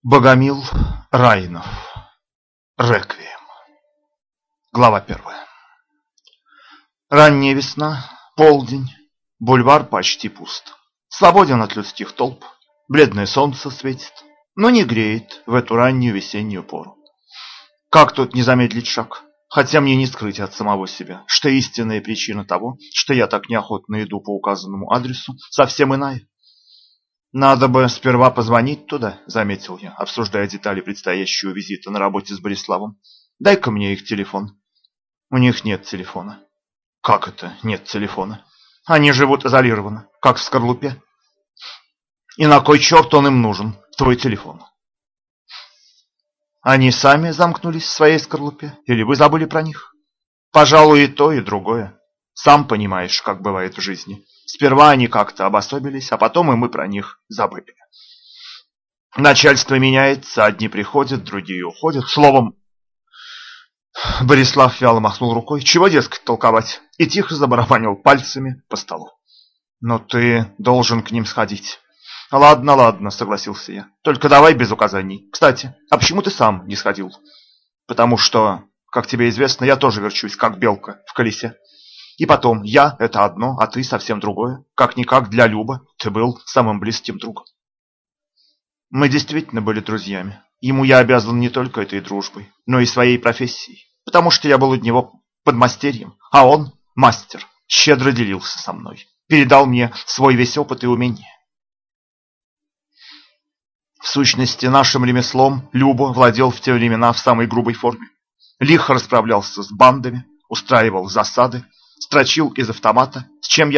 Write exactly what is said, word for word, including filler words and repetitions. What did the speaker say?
Богомил Райнов. Реквием. Глава первая. Ранняя весна, полдень, бульвар почти пуст. Свободен от людских толп, бледное солнце светит, но не греет в эту раннюю весеннюю пору. Как тут не замедлить шаг? Хотя мне не скрыть от самого себя, что истинная причина того, что я так неохотно иду по указанному адресу, совсем иная. «Надо бы сперва позвонить туда», — заметил я, обсуждая детали предстоящего визита на работе с Бориславом. «Дай-ка мне их телефон». «У них нет телефона». «Как это нет телефона? Они живут изолированно, как в скорлупе. И на кой черт он им нужен, твой телефон?» «Они сами замкнулись в своей скорлупе, или вы забыли про них?» «Пожалуй, и то, и другое. Сам понимаешь, как бывает в жизни. Сперва они как-то обособились, а потом и мы про них забыли. Начальство меняется, одни приходят, другие уходят. Словом, Борислав вяло махнул рукой. Чего, дескать, толковать? И тихо забарабанил пальцами по столу. Но ты должен к ним сходить. Ладно, ладно, согласился я. Только давай без указаний. Кстати, а почему ты сам не сходил? Потому что, как тебе известно, я тоже верчусь, как белка в колесе. И потом, я – это одно, а ты совсем другое. Как-никак для Любы ты был самым близким другом. Мы действительно были друзьями. Ему я обязан не только этой дружбой, но и своей профессией. Потому что я был у него подмастерьем, а он, мастер, щедро делился со мной. Передал мне свой весь опыт и умения. В сущности, нашим ремеслом Люба владел в те времена в самой грубой форме. Лихо расправлялся с бандами, устраивал засады, строчил из автомата, с чем я